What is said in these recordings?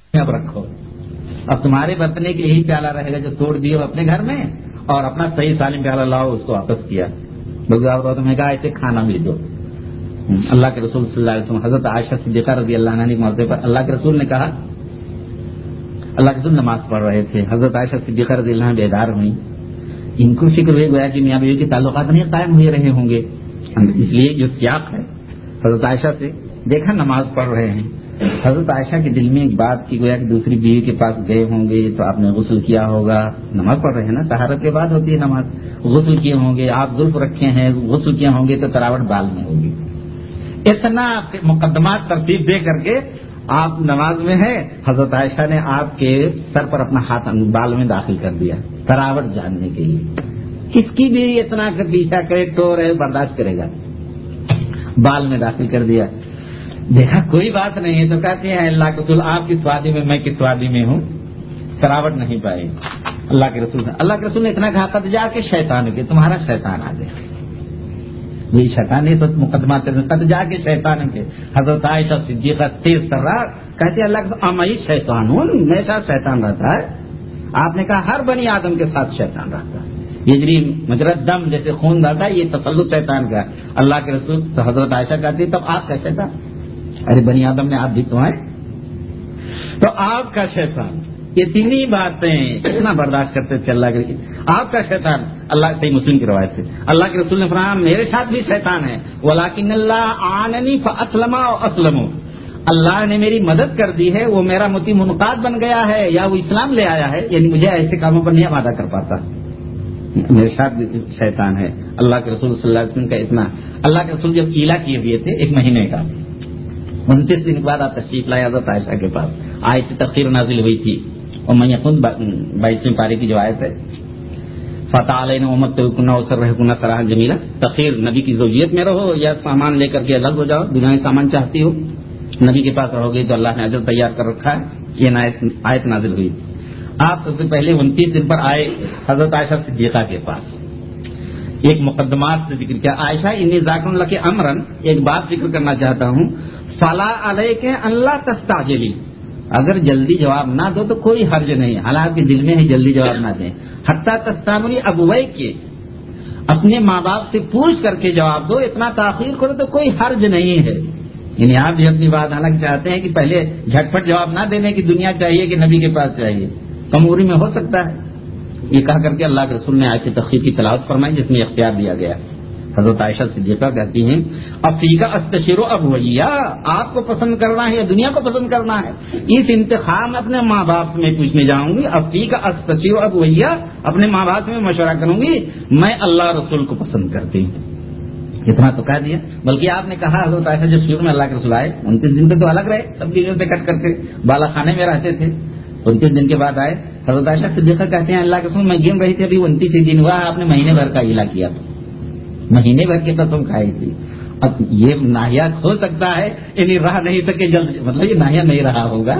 اب رکھو، اب تمہارے برتنے کے یہی پیالہ رہے گا جو توڑ دیے اپنے گھر میں، اور اپنا صحیح سالم پیالہ لاؤ، اس کو واپس کیا۔ تمہیں کہا ایسے کھانا بھی دو۔ اللہ کے رسول صلی اللہ علیہ وسلم حضرت عائشہ صدیقہ رضی اللہ عنہا کے موقع پر اللہ کے رسول نے کہا، اللہ کے رسول نماز پڑھ رہے تھے، حضرت عائشہ صدیقہ رضی اللہ عنہا بیدار ہوئی، ان کو فکر ہوئی گویا کہ میاں بیوی کے تعلقات نہیں قائم ہوئے رہے ہوں گے، اس لیے جو سیاق ہے حضرت عائشہ سے دیکھا نماز پڑھ رہے ہیں، حضرت عائشہ کے دل میں ایک بات کی گویا کہ دوسری بیوی کے پاس گئے ہوں گے تو آپ نے غسل کیا ہوگا، نماز پڑھ رہے ہیں نا، طہارت کے بعد ہوتی ہے نماز، غسل کیے ہوں گے، آپ زلف رکھے ہیں، غسل کیے ہوں گے تو تراوٹ بال میں ہوگی۔ اتنا مقدمات ترتیب دے کر کے آپ نماز میں ہیں، حضرت عائشہ نے آپ کے سر پر اپنا ہاتھ بال میں داخل کر دیا تراوٹ جاننے کے لیے۔ کس کی بھی اتنا پیچھا کرے ٹور ہے برداشت کرے گا، بال میں داخل کر دیا، دیکھا کوئی بات نہیں ہے تو کہتے ہیں اللہ کے رسول آپ کس وادی میں، میں کس وادی میں ہوں، تراوٹ نہیں پائی۔ اللہ کے رسول نے اتنا کہا قد جا کے شیطان کے، تمہارا شیطان آ گیا، یہ شیطان ہے تو مقدمات قد جا کے شیطان کے۔ حضرت عائشہ صدیقہ تیز ترار کہتے ہیں اللہ کے امائی شیطان ہوں، میرے ساتھ شیطان رہتا ہے۔ آپ نے کہا ہر بنی آدم کے ساتھ شیطان رہتا ہے، یجری مجرد دم جیسے خون رہتا ہے، یہ تسلط شیطان کا۔ اللہ کے رسول تو حضرت عائشہ کہتی تب آپ کا شیطان، ارے بنی آدم میں آپ بھی تو ہیں، تو آپ کا شیطان، یہ تینی باتیں اتنا برداشت کرتے تھے اللہ کے، آپ کا شیطان، اللہ صحیح مسلم کی روایت سے اللہ کے رسول نے فرمایا میرے ساتھ بھی شیطان ہے، ولیکن اللہ آننی فاسلم واسلم، اللہ نے میری مدد کر دی ہے، وہ میرا متی منقاد بن گیا ہے یا وہ اسلام لے آیا ہے، یعنی مجھے ایسے کاموں پر نہیں آمادہ کر پاتا، میرے ساتھ بھی شیطان ہے۔ اللہ کے رسول صلی اللہ علیہ وسلم کا اتنا، اللہ کے رسول جب ایلا کیے ہوئے تھے 1 مہینے کا، 29 دن کے بعد آپ تشریف لائے حضرت عائشہ کے پاس، آیت تخیر نازل ہوئی تھی، اور میں خود 22ویں پارے کی جو آیت ہے فتح علینا امت کنہ اسر رہ کنہ سراہ جمیلہ، تخیر نبی کی زوجیت میں رہو یا سامان لے کر کے الگ ہو جاؤ، دنیا سامان چاہتی ہو نبی کے پاس رہو گے تو اللہ نے اجر تیار کر رکھا ہے، یہ آیت نازل ہوئی تھی۔ آپ سب سے پہلے 29 دن پر آئے حضرت عائشہ صدیقہ کے پاس، ایک مقدمات سے ذکر کیا، عائشہ انی ذاکر لک امرن، ایک بات ذکر کرنا چاہتا ہوں، فلا علیک ان لا تستعجلی، اگر جلدی جواب نہ دو تو کوئی حرج نہیں، حالانکہ دل میں ہے جلدی جواب نہ دیں، حتی تستعملی ابویک کے، اپنے ماں باپ سے پوچھ کر کے جواب دو، اتنا تاخیر کرو تو کوئی حرج نہیں ہے، یعنی آپ بھی اپنی بات حالانکہ چاہتے ہیں کہ پہلے جھٹپٹ جواب نہ دینے کی دنیا چاہیے کہ نبی کے پاس چاہیے، کموری میں ہو سکتا ہے، یہ کہہ کر کے اللہ کے رسول نے آیت تخیر کی تلاوت فرمائی جس میں اختیار دیا گیا۔ حضرت عائشہ صدیقہ کہتی ہیں افیقہ استشیرو ابویہ، آپ کو پسند کرنا ہے یا دنیا کو پسند کرنا ہے، اس انتخاب اپنے ماں باپ میں پوچھنے جاؤں گی، افیقہ استشیرو ابویہ، اپنے ماں باپ میں مشورہ کروں گی، میں اللہ رسول کو پسند کرتی ہوں، اتنا تو کہہ دیا۔ بلکہ آپ نے کہا حضرت عائشہ جب شروع میں اللہ کے رسول آئے 29 دن تک تو الگ رہے، سب چیزوں سے کٹ کر کے بالا خانے میں رہتے تھے، 29 دن کے بعد آئے حضرت عائشہ صدیقہ کہتے ہیں اللہ کے رسول میں گن رہی تھی، ابھی 29 دن ہوا، آپ نے مہینے بھر کا ہیلا کیا تھا، مہینے بھر کی قسم کھائی تھی۔ اب یہ ناحیہ ہو سکتا ہے یعنی رہ نہیں سکے جلد، مطلب یہ ناحیہ نہیں رہا ہوگا،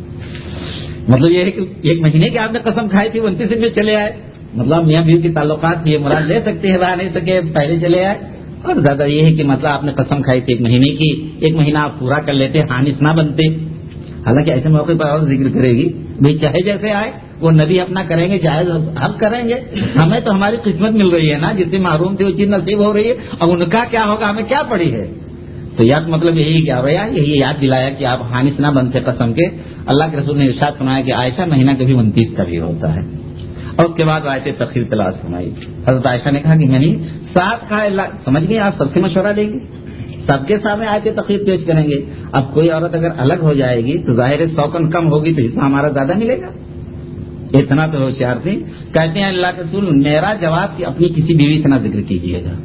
مطلب یہ ہے کہ 1 مہینے کی آپ نے قسم کھائی تھی 29 دن میں چلے آئے، مطلب میاں بیوی کے تعلقات یہ مراد لے سکتے ہیں، رہ نہیں سکے پہلے چلے آئے، اور زیادہ یہ ہے کہ مطلب آپ نے قسم کھائی تھی 1 مہینے کی، 1 مہینہ آپ پورا کر لیتے، حانس نہ بنتے، حالانکہ ایسے موقع پر اور ذکر کرے گی بھائی چاہے جیسے آئے وہ نبی اپنا کریں گے، جائز حق کریں گے، ہمیں تو ہماری قسمت مل رہی ہے نا، جس سے محروم تھی وہ چیز نصیب ہو رہی ہے، اب ان کا کیا ہوگا ہمیں کیا پڑی ہے، تو یاد مطلب یہی کیا بھیا، یہی یاد دلایا کہ آپ حانس نہ بنتے قسم کے۔ اللہ کے رسول نے ارشاد فرمایا کہ عائشہ مہینہ کبھی 29 کا بھی ہوتا ہے، اور اس کے بعد آیت تخیر تلاوت فرمائی۔ حضرت عائشہ نے کہا کہ میں نہیں ساتھ کہا، اللہ سمجھ گئے آپ سب سے مشورہ دیں گے، سب کے سامنے آیت تخیر پیش کریں گے، اب کوئی عورت اگر الگ ہو جائے گی تو ظاہر 100 کم ہوگی تو حصہ ہمارا زیادہ ملے گا، اتنا تو ہوشیار تھی۔ کہتے ہیں اللہ کے رسول میرا جواب کہ اپنی کسی بیوی سے نہ ذکر کیجیے گا،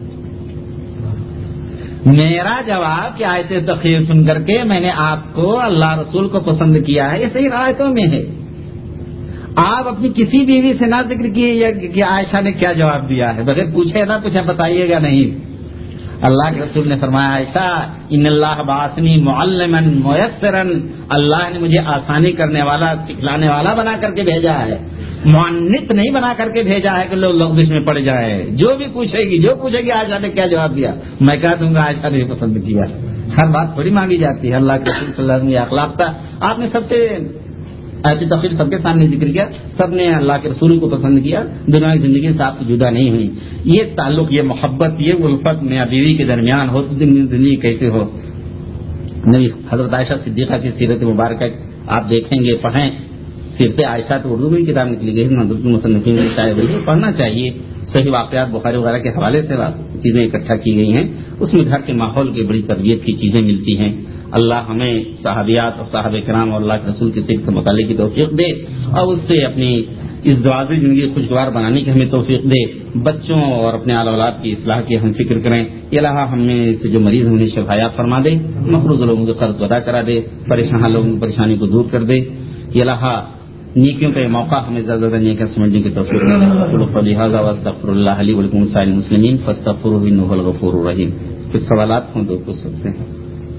میرا جواب کہ آیت تخیر سن کر کے میں نے آپ کو اللہ رسول کو پسند کیا ہے، یہ صحیح آیتوں میں ہے، آپ اپنی کسی بیوی سے نہ ذکر کیجیے کہ عائشہ نے کیا جواب دیا ہے، بغیر پوچھے نہ پوچھے بتائیے گا نہیں۔ اللہ کے رسول نے فرمایا عائشہ ان اللہ بعثنی معلما میسرا، اللہ نے مجھے آسانی کرنے والا سکھلانے والا بنا کر کے بھیجا ہے، معنت نہیں بنا کر کے بھیجا ہے کہ لوگ لغزش میں پڑ جائے، جو بھی پوچھے گی عائشہ نے کیا جواب دیا میں کہہ دوں گا عائشہ نے پسند کیا، ہر بات تھوڑی مانگی جاتی ہے۔ اللہ کے رسول صلی اللہ علیہ وسلم یہ اخلاق تھا، آپ نے سب سے آیت تخیر سب کے سامنے ذکر کیا، سب نے اللہ کے رسول کو پسند کیا، دنیا کی زندگی سے آپ سے جدا نہیں ہوئی. یہ تعلق، یہ محبت، یہ الفت میاں بیوی کے درمیان ہو تو زندگی کیسے ہو. نبی حضرت عائشہ صدیقہ کی سیرت مبارکہ آپ دیکھیں گے، پڑھیں. سیرت عائشہ تو اردو میں کتاب نکلی گئی، حضرت المصنفین نے شائع ہوئی ہے، پڑھنا چاہیے. صحیح واقعات بخاری وغیرہ کے حوالے سے چیزیں اکٹھا کی گئی ہیں، اس میں گھر کے ماحول کی بڑی تربیت کی چیزیں ملتی ہیں. اللہ ہمیں صحابیات اور صحابہ کرام اور اللہ کے رسول کے سیرت مطالعے کی توفیق دے اور اس سے اپنی اس دعوی زندگی خوشگوار بنانے کی ہمیں توفیق دے. بچوں اور اپنے آل اولاد کی اصلاح کی ہم فکر کریں. یہ اللہ ہمیں سے جو مریض ہیں انہیں شفایات فرما دے، مقروض لوگوں کے قرض ادا کرا دے، پریشان لوگوں کی پریشانی کو دور کر دے. یہ اللہ نیکیوں کا یہ موقع ہمیں زیادہ زیادہ نیکیاں سمجھنے کی توفیق دے. لہٰذا واستغفر اللہ لی ولکم سائر المسلمین فاستغفروہ انہ هو الغفور الرحیم. کچھ سوالات ہوں تو پوچھ سکتے ہیں.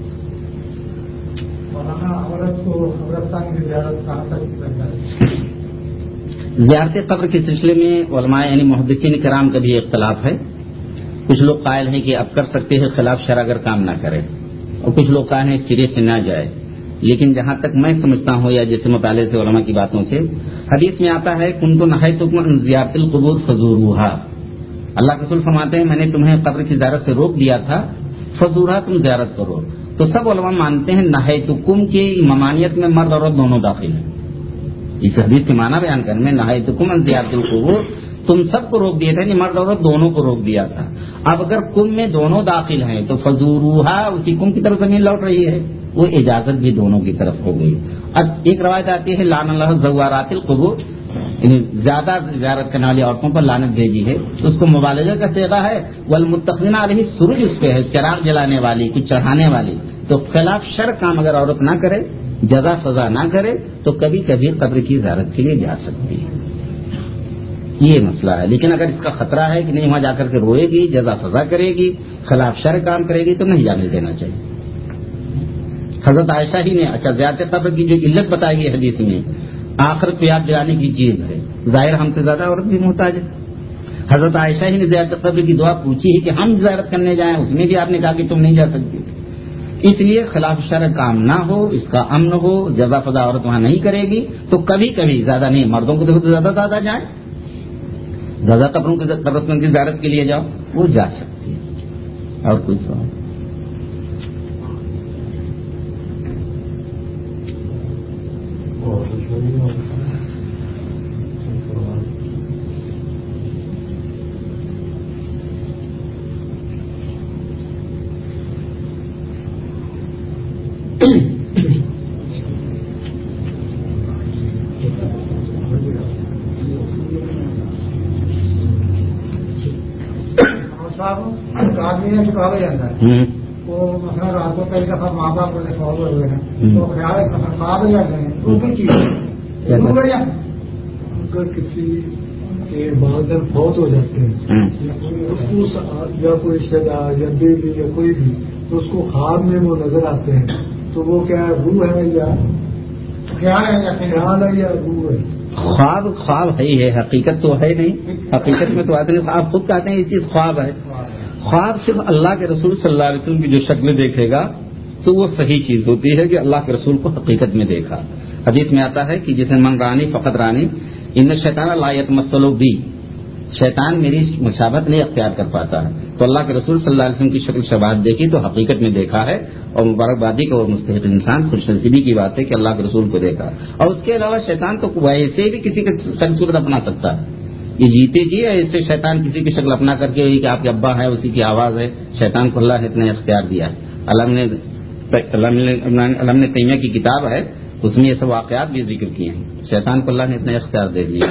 زیارت قبر کے سلسلے میں علماء یعنی محدثین کرام کا بھی اختلاف ہے. کچھ لوگ قائل ہیں کہ اب کر سکتے ہیں خلاف شرع اگر کام نہ کرے، اور کچھ لوگ قائل ہیں سرے سے نہ جائے. لیکن جہاں تک میں سمجھتا ہوں یا جیسے مطالعے سے علماء کی باتوں سے، حدیث میں آتا ہے کنت نہیتکم عن زیارت القبور فزوروها. اللہ کے رسول فرماتے ہیں میں نے تمہیں قبر کی زیارت سے روک دیا تھا، فزورها تم زیارت کرو. تو سب علماء مانتے ہیں نہیتکم کی ممانعت میں مرد اور عورت دونوں داخل ہیں. اس حدیث کے معنی بیان کرنے میں نہیتکم عن زیارت القبور، تم سب کو روک دیا تھا، یعنی مرد عورت دونوں کو روک دیا تھا. اب اگر کم میں دونوں داخل ہیں تو فزوروها اسی کم کی طرف زمین لوٹ رہی ہے، وہ اجازت بھی دونوں کی طرف ہو گئی. اب ایک روایت آتی ہے لعن اللہ زوارات القبور، یعنی زیادہ زیارت کرنے والی عورتوں پر لعنت بھیجی ہے، تو اس کو مبالغہ کا صیغہ ہے. والمتخذین علیہ سرج، اس پہ ہے چراغ جلانے والی، کچھ چڑھانے والی. تو خلاف شرع کام اگر عورت نہ کرے، جزا سزا نہ کرے، تو کبھی کبھی قبر کی زیارت کے لیے جا سکتی ہے. یہ مسئلہ ہے. لیکن اگر اس کا خطرہ ہے کہ نہیں وہاں جا کر کے روئے گی، جزا سزا کرے گی، خلاف شرع کام کرے گی، تو نہیں جانے دینا چاہیے. حضرت عائشہ ہی نے زیارت قبر کی جو علت بتائی گئی حدیث میں، آخرت کو یاد دلانے کی چیز ہے. ظاہر ہم سے زیادہ عورت بھی محتاج ہے. حضرت عائشہ ہی نے زیارت قبر کی دعا پوچھی ہے کہ ہم زیارت کرنے جائیں، اس میں بھی آپ نے کہا کہ تم نہیں جا سکتی. اس لیے خلاف شرع کام نہ ہو، اس کا امن ہو، جزا فضا عورت وہاں نہیں کرے گی، تو کبھی کبھی زیادہ نہیں، مردوں کو دیکھو تو زیادہ جائیں، زیادہ قبروں کی قبرستان کی زیارت کے لیے جاؤ، وہ جا سکتی ہے. اور کوئی سوال؟ چکا جاتا ہے تو مثلا رات کو کئی دفعہ ماں باپ سوال ہوئے ہیں تو خیال خواب جاتے ہیں تو کی چیز اگر کسی کے والدین فوت ہو جاتے ہیں تو اس یا کوئی رشتے دار یا بیوی یا کوئی بھی تو اس کو خواب میں وہ نظر آتے ہیں، تو وہ کیا روح ہے یا خیال ہے، یا خیال ہے یا روح ہے؟ خواب ہے ہی ہے، حقیقت تو ہے نہیں. حقیقت میں تو آتے نہیں. آپ خود کہتے ہیں یہ چیز خواب ہے. خواب صرف اللہ کے رسول صلی اللہ علیہ وسلم کی جو شکل دیکھے گا تو وہ صحیح چیز ہوتی ہے کہ اللہ کے رسول کو حقیقت میں دیکھا. حدیث میں آتا ہے کہ جسے من رانی فقط رانی، ان شیطان لا یتمثل بی، شیطان میری مشابہت نہیں اختیار کر پاتا ہے. تو اللہ کے رسول صلی اللہ علیہ وسلم کی شکل شباہت دیکھی تو حقیقت میں دیکھا ہے، اور مبارکبادی کا وہ مستحق انسان خوش نصیبی کی بات ہے کہ اللہ کے رسول کو دیکھا. اور اس کے علاوہ شیطان تو ویسے بھی کسی کی شکل صورت اپنا سکتا ہے. یہ جیتے جی ایسے شیطان کسی کی شکل اپنا کر کے کہ آپ کے ابا ہے اسی کی آواز ہے. شیطان کو اللہ نے اتنا اختیار دیا ہے. علم نے تیمیہ کی کتاب ہے، اس میں یہ سب واقعات بھی ذکر کیے ہیں. شیطان کو اللہ نے اتنا اختیار دے دیا.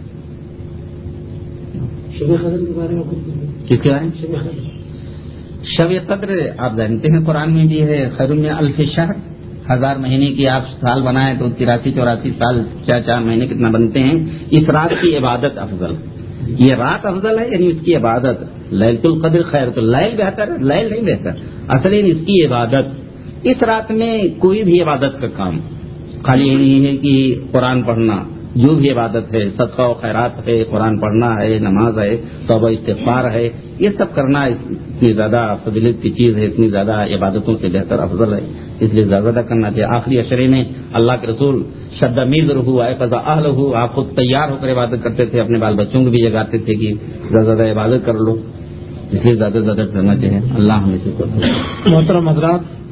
شب قدر کے بارے میں کس کے بارے میں؟ شب قدر آپ جانتے ہیں قرآن میں بھی ہے، خیر من الف شہر، 1000 مہینے کی آپ سال بنائیں تو 83-84 سال 4 مہینے کتنا بنتے ہیں. اس رات کی عبادت افضل، یہ رات افضل ہے یعنی اس کی عبادت. لیلۃ القدر خیر، تو لیل بہتر ہے، لیل نہیں بہتر، اصل اس کی عبادت. اس رات میں کوئی بھی عبادت کا کام، خالی یہ نہیں ہے کہ قرآن پڑھنا جو بھی عبادت ہے، صدقہ و خیرات ہے، قرآن پڑھنا ہے، نماز ہے، توبہ استغفار ہے، یہ سب کرنا اتنی زیادہ فضیلت کی چیز ہے، اتنی زیادہ عبادتوں سے بہتر افضل ہے، اس لیے زیادہ کرنا چاہیے. آخری عشرے میں اللہ کے رسول شد میزر ہوا ہے فضا اہل ہو، آپ خود تیار ہو کر عبادت کرتے تھے، اپنے بال بچوں کو بھی جگاتے تھے کہ زیادہ عبادت کر لو، اس لیے زیادہ کرنا چاہیے. اللہ ہمیں سے محترم حضرات،